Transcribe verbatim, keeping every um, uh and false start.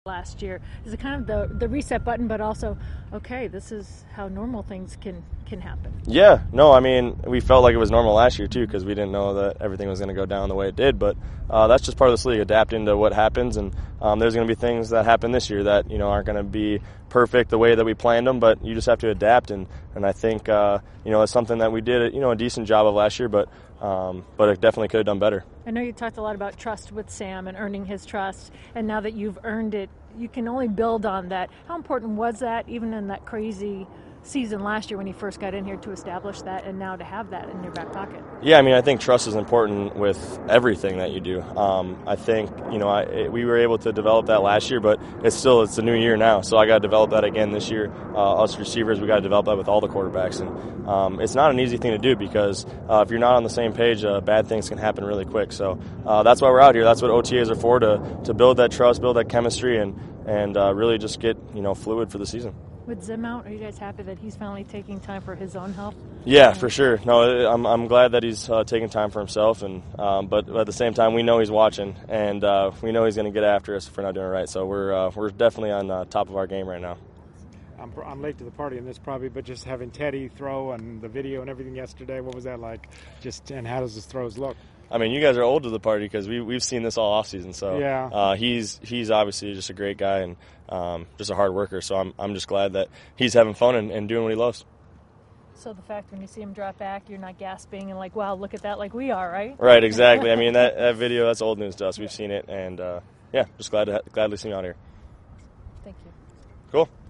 last year? Is it kind of the the reset button, but also, okay, this is how normal things can can happen? Yeah, no, I mean, we felt like it was normal last year too because we didn't know that everything was going to go down the way it did. But uh, that's just part of this league, adapting to what happens, and um, there's going to be things that happen this year that you know aren't going to be perfect the way that we planned them, but you just have to adapt. And and I think uh, you know it's something that we did you know a decent job of last year, but um, but it definitely could have done better. I know you talked a lot about trust with Sam and earning his trust, and now that you've earned it, you can only build on that. How important was that, even in that crazy season last year when he first got in here, to establish that and now to have that in your back pocket? Yeah, I mean, I think trust is important with everything that you do. Um, I think, you know, I, we were able to develop that last year, but it's still, it's a new year now, so I got to develop that again this year. Uh, us receivers, we got to develop that with all the quarterbacks, and um, it's not an easy thing to do because uh, if you're not on the same page, uh, bad things can happen really quick. So uh, that's why we're out here. That's what O T As are for, to to build that trust, build that chemistry, and and uh, really just get you know fluid for the season. With Zim out, are you guys happy that he's finally taking time for his own health? Yeah, for sure. No, I'm I'm glad that he's uh, taking time for himself, and um, but at the same time, we know he's watching, and uh, we know he's going to get after us if we're not doing it right. So we're uh, we're definitely on uh, top of our game right now. I'm, I'm late to the party on this probably, but just having Teddy throw and the video and everything yesterday, what was that like? Just and how does his throws look? I mean, you guys are old to the party because we we've seen this all offseason. So yeah. uh, he's he's obviously just a great guy and um, just a hard worker. So I'm I'm just glad that he's having fun and, and doing what he loves. So the fact when you see him drop back, you're not gasping and like, wow, look at that, like we are, right? Right, exactly. I mean, that, that video, that's old news to us. We've seen it, and uh, yeah, just glad to ha- gladly see him out here. Thank you. Cool.